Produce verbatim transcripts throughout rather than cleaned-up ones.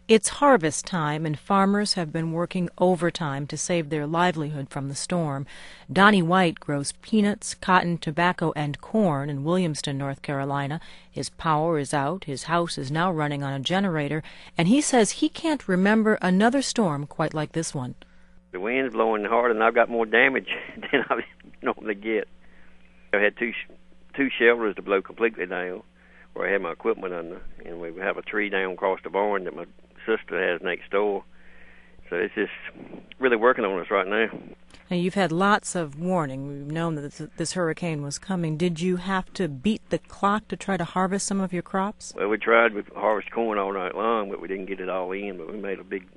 It's harvest time, and farmers have been working overtime to save their livelihood from the storm. Donnie White grows peanuts, cotton, tobacco, and corn in Williamston, North Carolina. His power is out, his house is now running on a generator, and he says he can't remember another storm quite like this one. The wind's blowing hard, and I've got more damage than I normally get. I had two two shelters to blow completely down, where I had my equipment under, and we have a tree down across the barn that my sister has next door. So it's just really working on us right now. Now, you've had lots of warning. We've known that this, this hurricane was coming. Did you have to beat the clock to try to harvest some of your crops? Well, we tried. We harvested corn all night long, but we didn't get it all in. But we made a big,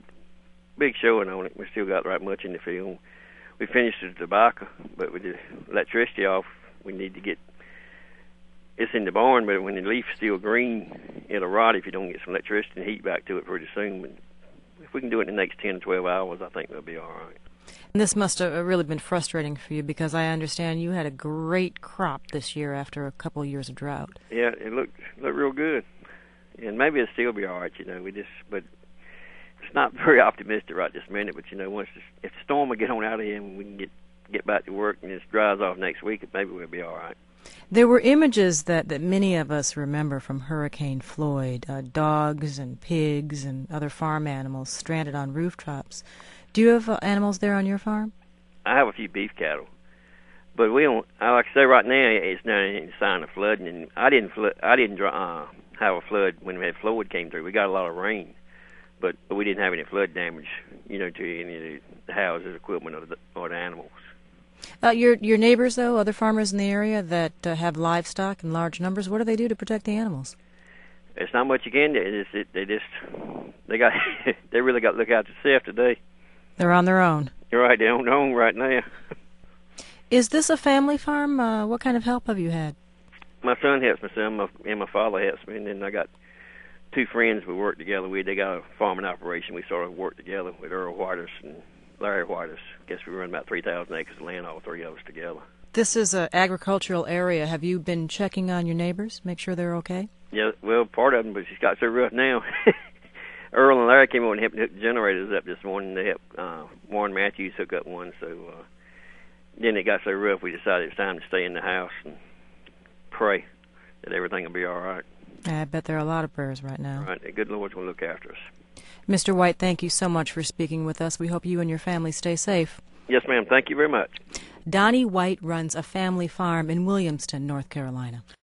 big showing on it. We still got right much in the field. We finished the tobacco, but with the electricity off, we need to get. It's in the barn, but when the leaf's still green, it'll rot if you don't get some electricity and heat back to it pretty soon. But if we can do it in the next ten to twelve hours, I think we'll be all right. And this must have really been frustrating for you, because I understand you had a great crop this year after a couple of years of drought. Yeah, it looked looked real good, and maybe it'll still be all right. You know, we just but it's not very optimistic right this minute. But you know, once this, if the storm will get on out of here and we can get get back to work and it dries off next week, maybe we'll be all right. There were images that, that many of us remember from Hurricane Floyd, uh, dogs and pigs and other farm animals stranded on rooftops. Do you have uh, animals there on your farm? I have a few beef cattle, but we don't. I like I say right now, it's not any sign of flooding. And I didn't flood. I didn't uh, have a flood when we had Floyd came through. We got a lot of rain, but, but we didn't have any flood damage, you know, to any of the houses, equipment, or the, or the animals. Uh, your your neighbors, though, other farmers in the area that uh, have livestock in large numbers, what do they do to protect the animals? It's not much you can do. It's, it, they just they got they really got to look out for themselves today. They're on their own. You're right. They're on their own right now. Is this a family farm? Uh, what kind of help have you had? My son helps me some, my, and my father helps me, and then I got two friends we work together with. They got a farming operation. We sort of work together with Earl Whiters and Larry Whiters. I guess we run about three thousand acres of land, all three of us together. This is an agricultural area. Have you been checking on your neighbors, make sure they're okay? Yeah, well, part of them, but it's got so rough now. Earl and Larry came over and helped hook the generators up this morning. They helped uh, Warren Matthews hook up one. So uh, then it got so rough, we decided it was time to stay in the house and pray that everything will be all right. I bet there are a lot of prayers right now. Right, the good Lord's going to look after us. Mister White, thank you so much for speaking with us. We hope you and your family stay safe. Yes, ma'am. Thank you very much. Donnie White runs a family farm in Williamston, North Carolina.